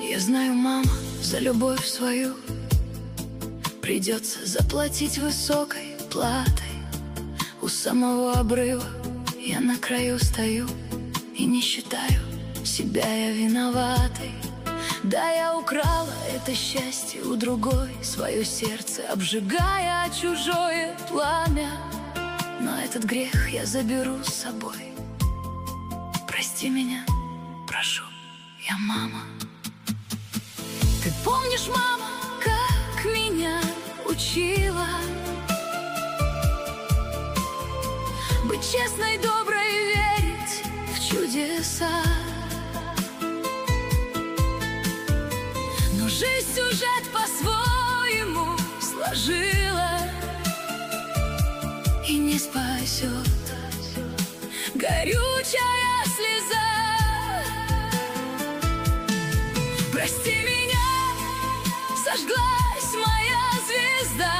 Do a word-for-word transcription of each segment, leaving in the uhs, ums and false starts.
Я знаю, мама, за любовь свою придется заплатить высокой платой. У самого обрыва я на краю стою и не считаю себя я виноватой. Да, я украла это счастье у другой, свое сердце обжигая чужое пламя. Но этот грех я заберу с собой. Прости меня, прошу, я мама. Ты помнишь, мама, как меня учила быть честной, доброй и верить в чудеса? Но жизнь сюжет по-своему сложила и не спасет горючая слеза. Прости меня, зажглась моя звезда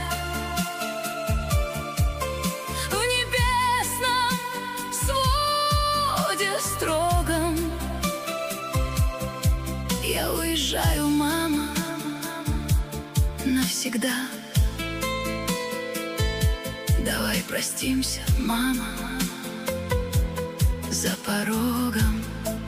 в небесном своде строгом. Я уезжаю, мама, навсегда. Давай простимся, мама, за порогом.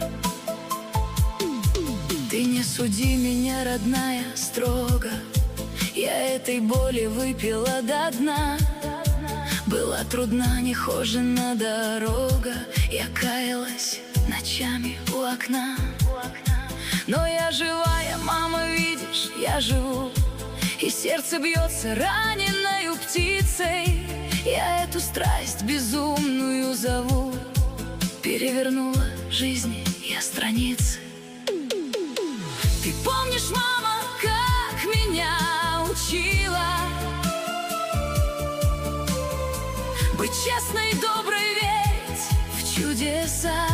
Ты не суди меня, родная, строго. Я этой боли выпила до дна. Была трудна, нехожена дорога. Я каялась ночами у окна. Но я живая, мама, видишь, я живу. И сердце бьется раненою птицей. Я эту страсть безумную зову. Перевернула жизни я страницы. Ты помнишь, мама, как меня учила быть честной, доброй, верить в чудеса?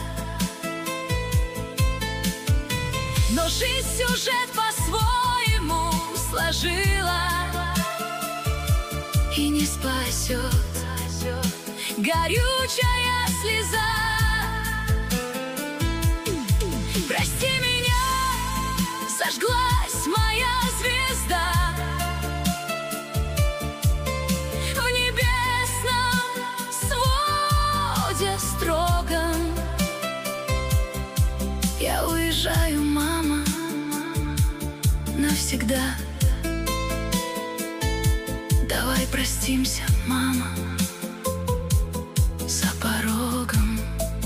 Но жизнь сюжет по-своему сложила и не спасет горючая слеза. Прости меня, зажглась моя звезда в небесном своде строгом. Я уезжаю, мама, навсегда. Давай простимся, мама, за порогом.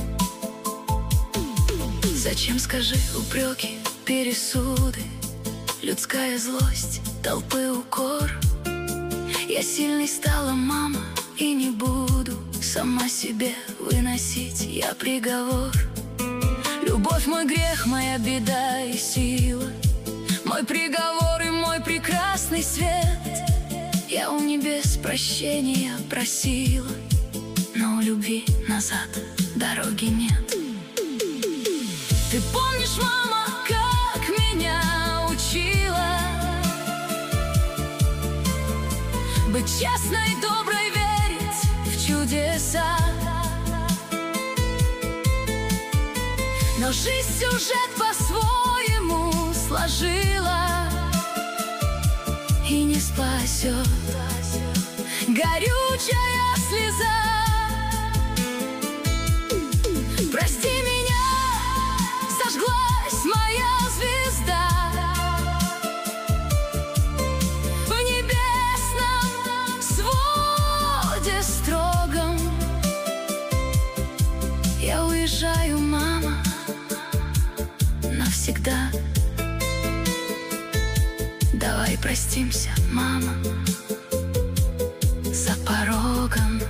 Зачем, скажи, упреки, пересуды, людская злость, толпы укор? Я сильной стала, мама, и не буду сама себе выносить я приговор. Любовь мой грех, моя беда и сила, мой приговор и мой прекрасный свет. Я у небес прощения просила, но у любви назад дороги нет. Ты помнишь, мама, как меня учила быть честной, доброй, верить в чудеса? Но жизнь сюжет по-своему сложила и не спасет горючая слеза. Прости меня, зажглась моя звезда в небесном своде строгом. Я уезжаю, мама, навсегда. Давай простимся, мама, за порогом.